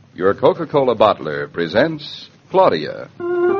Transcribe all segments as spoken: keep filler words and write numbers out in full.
Your Coca-Cola bottler presents Claudia.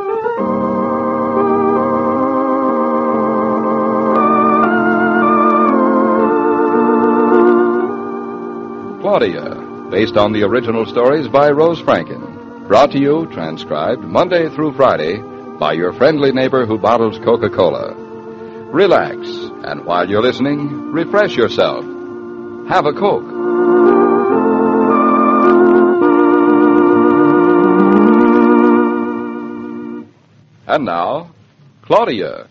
Claudia, based on the original stories by Rose Franken. Brought to you, transcribed, Monday through Friday by your friendly neighbor who bottles Coca-Cola. Relax, and while you're listening, refresh yourself. Have a Coke. And now, Claudia.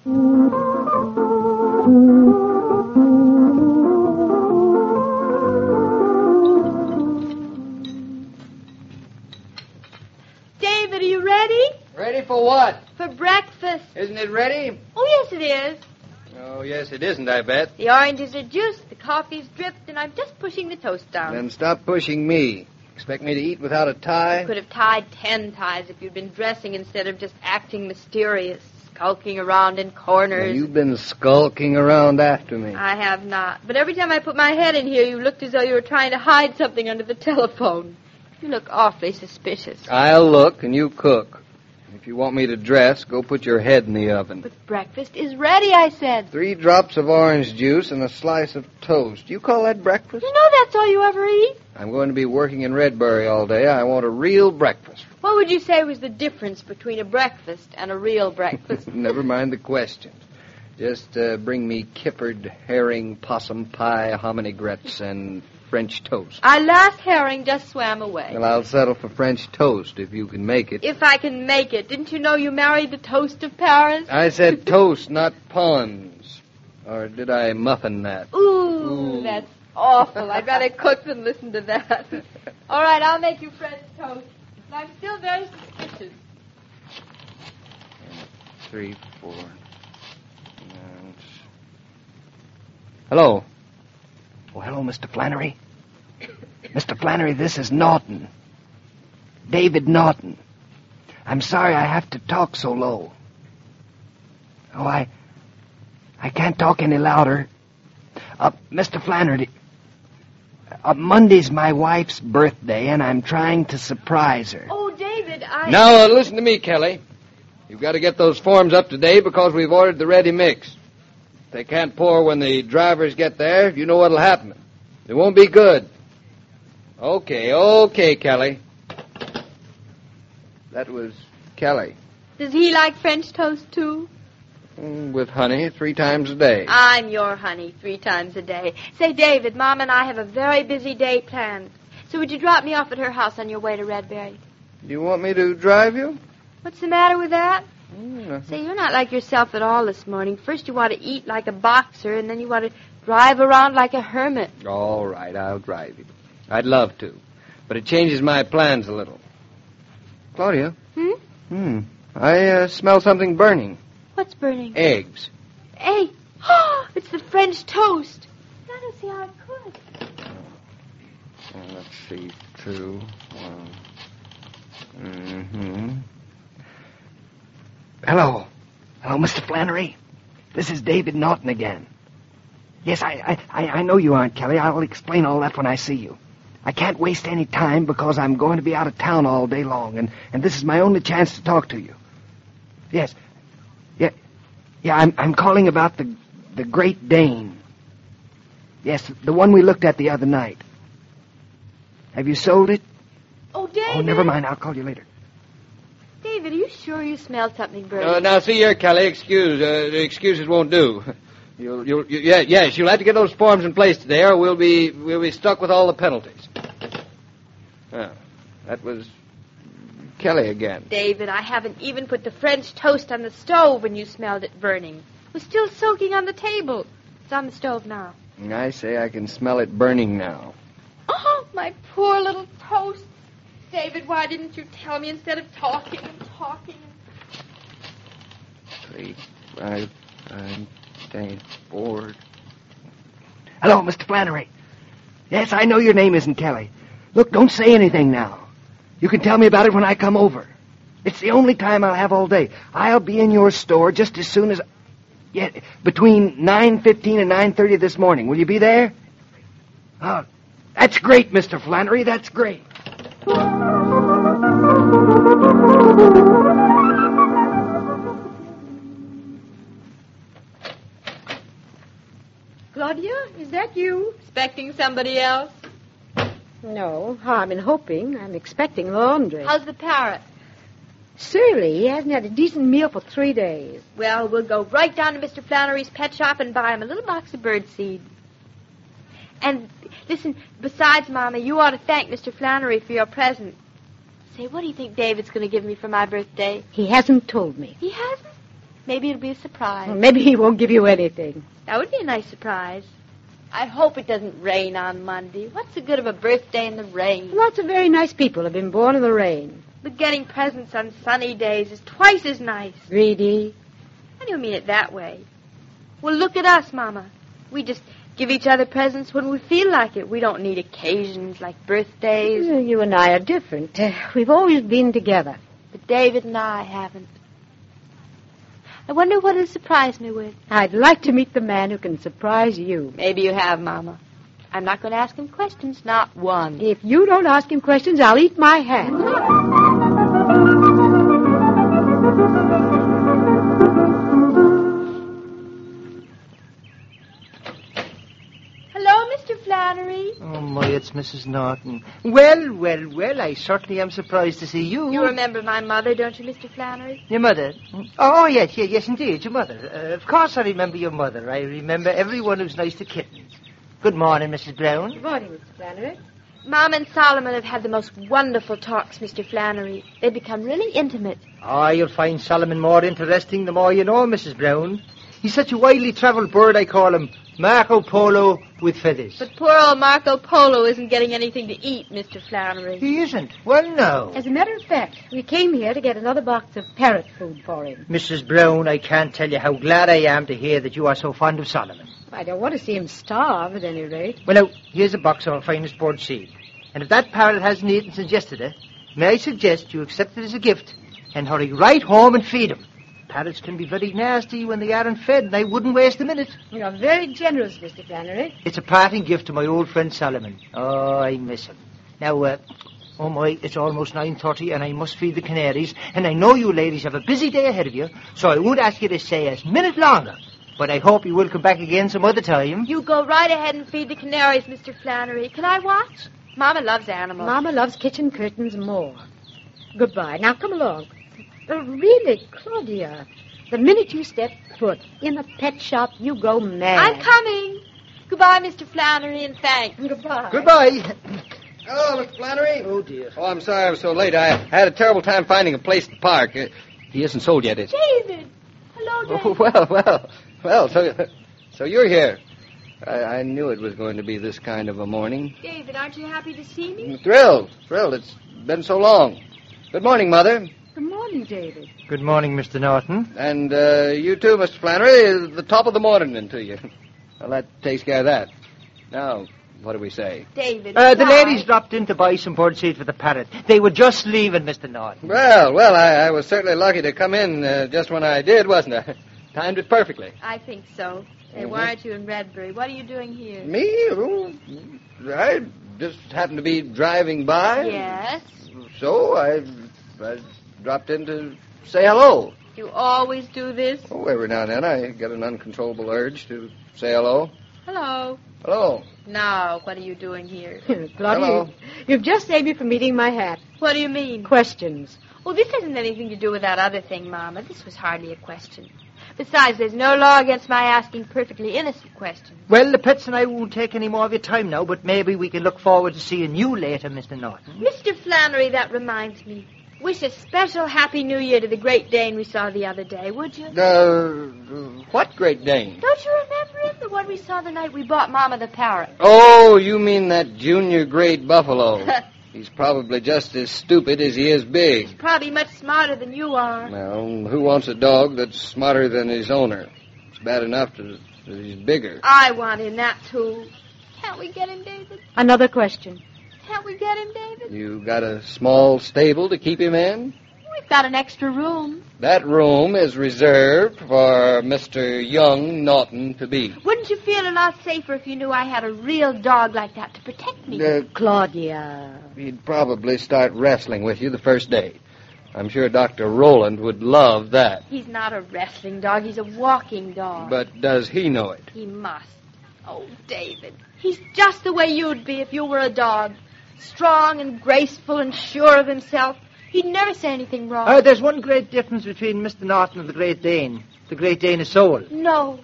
David, are you ready? Ready for what? For breakfast. Isn't it ready? Oh, yes, it is. Oh, yes, it isn't, I bet. The oranges are juiced, the coffee's dripped, and I'm just pushing the toast down. Then stop pushing me. Expect me to eat without a tie? You could have tied ten ties if you'd been dressing instead of just acting mysterious, skulking around in corners. Well, you've been skulking around after me. I have not. But every time I put my head in here, you looked as though you were trying to hide something under the telephone. You look awfully suspicious. I'll look and you cook. If you want me to dress, go put your head in the oven. But breakfast is ready, I said. Three drops of orange juice and a slice of toast. You call that breakfast? You know that's all you ever eat. I'm going to be working in Redbury all day. I want a real breakfast. What would you say was the difference between a breakfast and a real breakfast? Never mind the questions. Just uh, bring me kippered, herring, possum pie, hominy grits, and French toast. Our last herring just swam away. Well, I'll settle for French toast if you can make it. If I can make it. Didn't you know you married the toast of Paris? I said toast, not puns. Or did I muffin that? Ooh, Ooh. That's awful. I'd rather cook than listen to that. All right, I'll make you French toast. But I'm still very suspicious. Three, four. And... Hello. Oh, hello, Mister Flannery. Mister Flannery, this is Norton. David Norton. I'm sorry I have to talk so low. Oh, I... I can't talk any louder. Uh, Mister Flannery, uh, Monday's my wife's birthday, and I'm trying to surprise her. Oh, David, I... Now, uh, listen to me, Kelly. You've got to get those forms up to date because we've ordered the ready mix. If they can't pour when the drivers get there, you know what'll happen. It won't be good. Okay, okay, Kelly. That was Kelly. Does he like French toast, too? Mm, with honey three times a day. I'm your honey three times a day. Say, David, Mom and I have a very busy day planned. So would you drop me off at her house on your way to Redbury? Do you want me to drive you? What's the matter with that? Mm, Say, you're not like yourself at all this morning. First you want to eat like a boxer, and then you want to drive around like a hermit. All right, I'll drive you. I'd love to, but it changes my plans a little. Claudia? Hmm? Hmm. I uh, smell something burning. What's burning? Eggs. Hey, oh, it's the French toast. I don't see how it could. Uh, let's see. Two. One. Mm-hmm. Hello. Hello, Mister Flannery. This is David Norton again. Yes, I, I, I know you aren't, Kelly. I'll explain all that when I see you. I can't waste any time because I'm going to be out of town all day long, and, and this is my only chance to talk to you. Yes. Yeah, yeah, I'm, I'm calling about the, the Great Dane. Yes, the one we looked at the other night. Have you sold it? Oh, David. Oh, never mind. I'll call you later. David, are you sure you smelled something burning? Uh, now, see here, Kelly. Excuse. Uh, the excuses won't do. You'll, you'll, you, yeah, yes, you'll have to get those forms in place today, or we'll be, we'll be stuck with all the penalties. Oh, that was Kelly again. David, I haven't even put the French toast on the stove when you smelled it burning. It was still soaking on the table. It's on the stove now. I say I can smell it burning now. Oh, my poor little toast. David, why didn't you tell me instead of talking and talking? Three, five, five, ten, four. Hello, Mister Flannery. Yes, I know your name isn't Kelly. Look, don't say anything now. You can tell me about it when I come over. It's the only time I'll have all day. I'll be in your store just as soon as... Yeah, between nine fifteen and nine thirty this morning. Will you be there? Oh, that's great, Mister Flannery. That's great. Claudia, is that you? Expecting somebody else? No, I'm in hoping. I'm expecting laundry. How's the parrot? Surly, he hasn't had a decent meal for three days. Well, we'll go right down to Mister Flannery's pet shop and buy him a little box of birdseed. And, listen, besides, Mama, you ought to thank Mister Flannery for your present. Say, what do you think David's going to give me for my birthday? He hasn't told me. He hasn't? Maybe it'll be a surprise. Well, maybe he won't give you anything. That would be a nice surprise. I hope it doesn't rain on Monday. What's the good of a birthday in the rain? Lots of very nice people have been born in the rain. But getting presents on sunny days is twice as nice. Greedy. I don't mean it that way. Well, look at us, Mama. We just give each other presents when we feel like it. We don't need occasions like birthdays. Well, you and I are different. Uh, we've always been together. But David and I haven't. I wonder what he'll surprise me with. I'd like to meet the man who can surprise you. Maybe you have, Mama. I'm not going to ask him questions, not one. If you don't ask him questions, I'll eat my hat. Hello, Mister Flannery. Oh, my, it's Missus Norton. Well, well, well, I certainly am surprised to see you. You remember my mother, don't you, Mister Flannery? Your mother? Oh, yes, yes, yes, indeed, your mother. Uh, of course I remember your mother. I remember everyone who's nice to kittens. Good morning, Missus Brown. Good morning, Mister Flannery. Mom and Solomon have had the most wonderful talks, Mister Flannery. They've become really intimate. Oh, you'll find Solomon more interesting the more you know, Missus Brown. He's such a widely travelled bird, I call him Marco Polo with feathers. But poor old Marco Polo isn't getting anything to eat, Mister Flannery. He isn't? Well, no. As a matter of fact, we came here to get another box of parrot food for him. Missus Brown, I can't tell you how glad I am to hear that you are so fond of Solomon. I don't want to see him starve, at any rate. Well, now, here's a box of our finest bird seed. And if that parrot hasn't eaten since yesterday, may I suggest you accept it as a gift and hurry right home and feed him. Parrots can be very nasty when they aren't fed, and I wouldn't waste a minute. You're very generous, Mister Flannery. It's a parting gift to my old friend Solomon. Oh, I miss him. Now, uh, oh my, it's almost nine thirty, and I must feed the canaries, and I know you ladies have a busy day ahead of you, so I won't ask you to stay a minute longer. But I hope you will come back again some other time. You go right ahead and feed the canaries, Mister Flannery. Can I watch? Mama loves animals. Mama loves kitchen curtains more. Goodbye. Now, come along. Uh, really, Claudia, the minute you step foot in a pet shop, you go mad. I'm coming. Goodbye, Mister Flannery, and thanks. Goodbye. Goodbye. Hello, Mister Flannery. Oh, dear. Oh, I'm sorry I was so late. I had a terrible time finding a place to park. Uh, he isn't sold yet, is he? David. Hello, David. Oh, well, well, well, so, so you're here. I, I knew it was going to be this kind of a morning. David, aren't you happy to see me? I'm thrilled, thrilled. It's been so long. Good morning, Mother. Good morning, David. Good morning, Mister Norton. And uh, you too, Mister Flannery. The top of the morning to you. Well, that takes care of that. Now, what do we say? David. Uh, the why? ladies dropped in to buy some birdseed for the parrot. They were just leaving, Mister Norton. Well, well, I, I was certainly lucky to come in uh, just when I did, wasn't I? Timed it perfectly. I think so. Say, Mhm. why aren't you in Redbury? What are you doing here? Me? Oh, I just happened to be driving by. Yes. So I, I dropped in to say hello. You always do this? Oh, every now and then I get an uncontrollable urge to say hello. Hello. Hello. Now, what are you doing here? Claudia, Hello. you've just saved me from eating my hat. What do you mean? Questions. Well, this hasn't anything to do with that other thing, Mama. This was hardly a question. Besides, there's no law against my asking perfectly innocent questions. Well, the pets and I won't take any more of your time now, but maybe we can look forward to seeing you later, Mister Norton. Mister Flannery, that reminds me. Wish a special Happy New Year to the Great Dane we saw the other day, would you? Uh, what Great Dane? Don't you remember him? The one we saw the night we bought Mama the parrot. Oh, you mean that junior great buffalo. He's probably just as stupid as he is big. Probably much smarter than you are. Well, who wants a dog that's smarter than his owner? It's bad enough to, that he's bigger. I want him, that too. Can't we get him, David? Another question. Can't we get him, David? You got a small stable to keep him in? We got an extra room. That room is reserved for Mister Young Norton to be. Wouldn't you feel a lot safer if you knew I had a real dog like that to protect me? Uh, Claudia. he'd probably start wrestling with you the first day. I'm sure Doctor Rowland would love that. He's not a wrestling dog. He's a walking dog. But does he know it? He must. Oh, David, he's just the way you'd be if you were a dog. Strong and graceful and sure of himself. He'd never say anything wrong. Uh, there's one great difference between Mister Norton and the Great Dane. The Great Dane is Soul. No.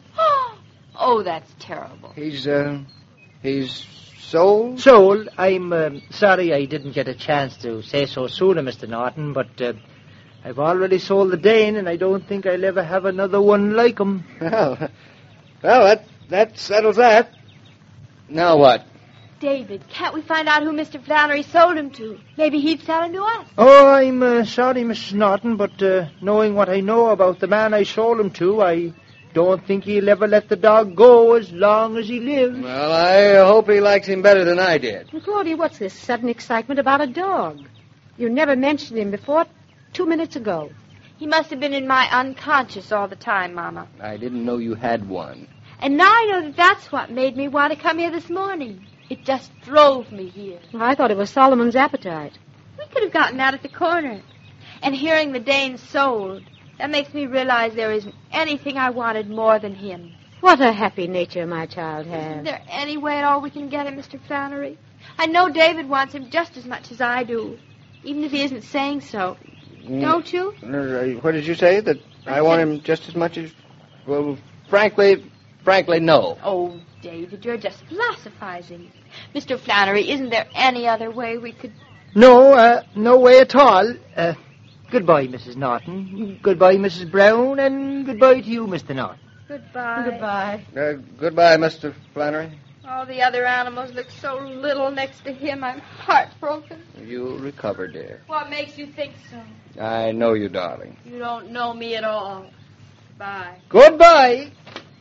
Oh, that's terrible. He's, uh, he's sold? Soul, I'm um, sorry I didn't get a chance to say so sooner, Mister Norton, but uh, I've already sold the Dane, and I don't think I'll ever have another one like him. Well, well, that, that settles that. Now what? David, can't we find out who Mister Flannery sold him to? Maybe he'd sell him to us. Oh, I'm uh, sorry, Missus Norton, but uh, knowing what I know about the man I sold him to, I don't think he'll ever let the dog go as long as he lives. Well, I hope he likes him better than I did. Well, Claudia, what's this sudden excitement about a dog? You never mentioned him before two minutes ago. He must have been in my unconscious all the time, Mama. I didn't know you had one. And now I know that that's what made me want to come here this morning. It just drove me here. Well, I thought it was Solomon's appetite. We could have gotten out at the corner. And hearing the Dane sold, that makes me realize there isn't anything I wanted more than him. What a happy nature my child Isn't has. there any way at all we can get him, Mister Flannery? I know David wants him just as much as I do, even if he isn't saying so. Don't you? Uh, What did you say? That I want him just as much as... Well, frankly, frankly, no. Oh, David, you're just philosophizing. Mister Flannery, isn't there any other way we could... No, uh, no way at all. Uh, goodbye, Missus Norton. Goodbye, Missus Brown, and goodbye to you, Mister Norton. Goodbye. Goodbye. Uh, goodbye, Mister Flannery. All the other animals look so little next to him. I'm heartbroken. You'll recover, dear. What makes you think so? I know you, darling. You don't know me at all. Bye. Goodbye.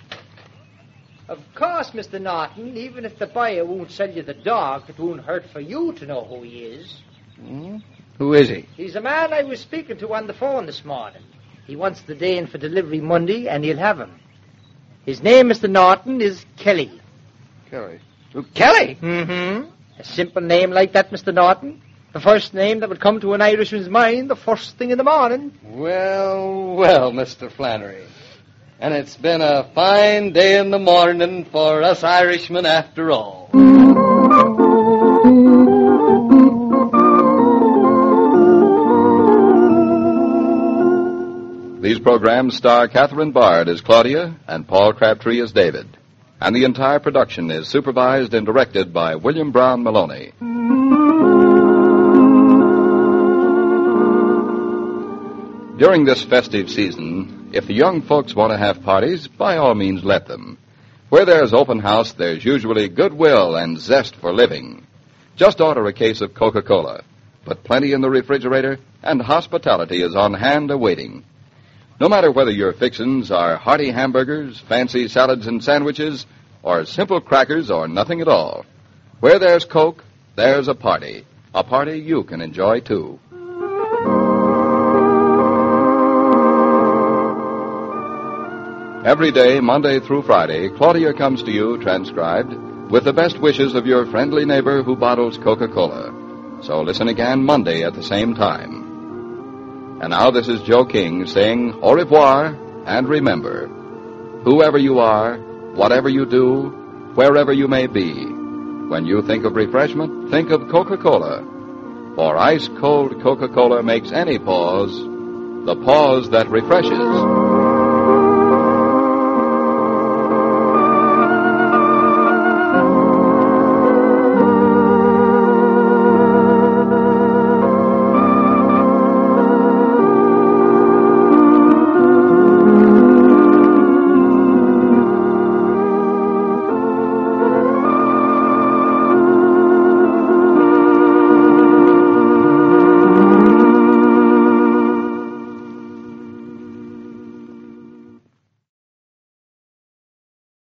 Of course, Mister Norton, even if the buyer won't sell you the dog, it won't hurt for you to know who he is. Hmm? Who is he? He's a man I was speaking to on the phone this morning. He wants the Dane for delivery Monday, and he'll have him. His name, Mister Norton, is Kelly. Kelly. Oh, Kelly? Mm-hmm. A simple name like that, Mister Norton. The first name that would come to an Irishman's mind the first thing in the morning. Well, well, Mister Flannery. And it's been a fine day in the morning for us Irishmen after all. These programs star Catherine Bard as Claudia and Paul Crabtree as David. And the entire production is supervised and directed by William Brown Maloney. During this festive season, if the young folks want to have parties, by all means let them. Where there's open house, there's usually goodwill and zest for living. Just order a case of Coca-Cola. Put plenty in the refrigerator, and hospitality is on hand awaiting. No matter whether your fixins are hearty hamburgers, fancy salads and sandwiches, or simple crackers or nothing at all. Where there's Coke, there's a party. A party you can enjoy, too. Every day, Monday through Friday, Claudia comes to you, transcribed, with the best wishes of your friendly neighbor who bottles Coca-Cola. So listen again Monday at the same time. And now this is Joe King saying au revoir, and remember, whoever you are, whatever you do, wherever you may be, when you think of refreshment, think of Coca-Cola. For ice-cold Coca-Cola makes any pause the pause that refreshes.